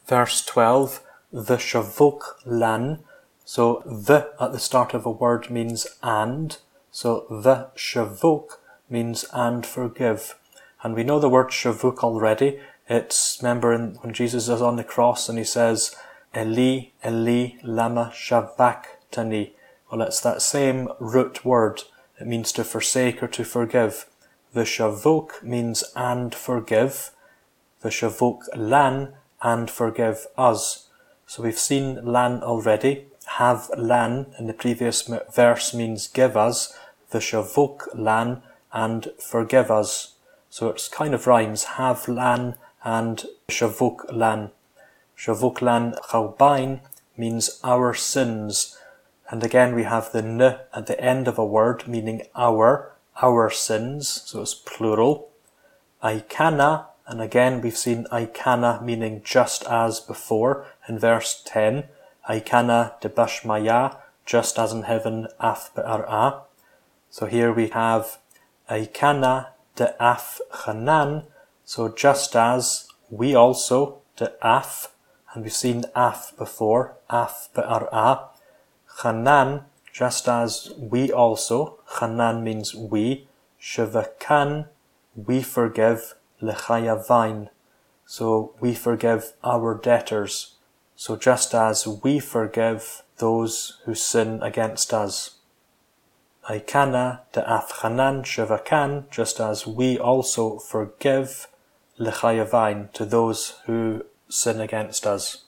Verse 12, V'shavuk lan. So the at the start of a word means and. So v'shavuk means and forgive. And we know the word shavuk already. It's, remember when Jesus is on the cross and he says, Eli, Eli, lama shavaqtani. Well, it's that same root word. It means to forsake or to forgive. V'shavuk means and forgive. V'shavuk lan, and forgive us. So we've seen lan already. Have lan in the previous verse means give us. V'shavuk lan, and forgive us. So it's kind of rhymes. Have lan and shavuk lan. Shavuk lan chawbain means our sins. And again we have the n at the end of a word meaning our sins. So it's plural. Aikana. And again, we've seen Aikana meaning just as before in verse 10. Aikana de bashmaya, just as in heaven, af be'ar'a. So here we have Aikana de af chanan. So just as we also, de af. And we've seen af before, af be'ar'a. Chanan, just as we also. Chanan means we. Shevakan, we forgive. Lechayavain. So we forgive our debtors. So just as we forgive those who sin against us. Aikana de afchanan shevakan, just as we also forgive lechayavain to those who sin against us.